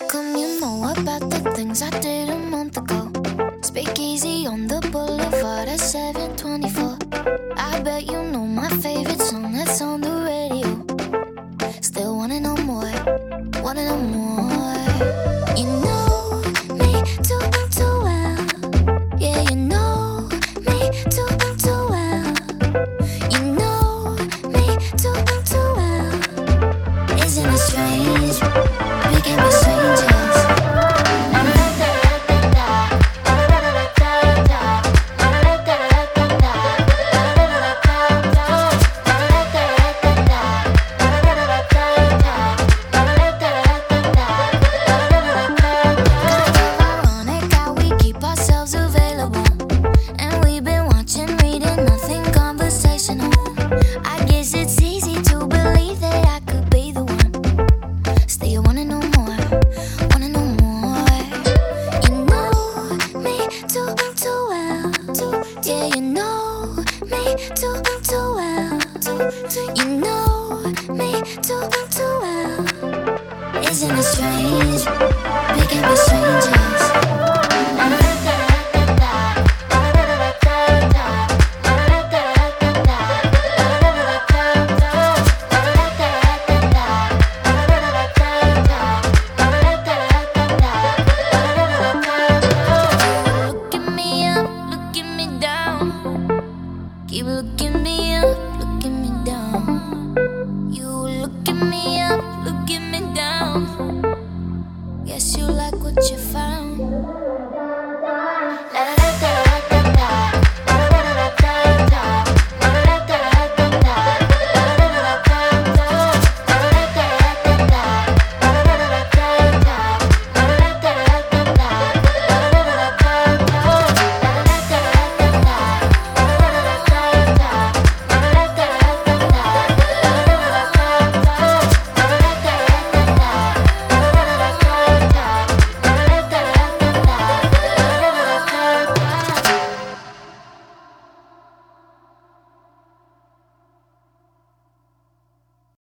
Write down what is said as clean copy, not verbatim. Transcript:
come you know about the things I did a month ago? Speak easy on the boulevard at 724. I bet you know my favorite song that's on the radio. Still wanna know more, wanna know more. You know me too well. Yeah, you know me too well. You know me too well. Isn't it strange? We can be strangers. You know me too well. Isn't it strange? We can be strangers.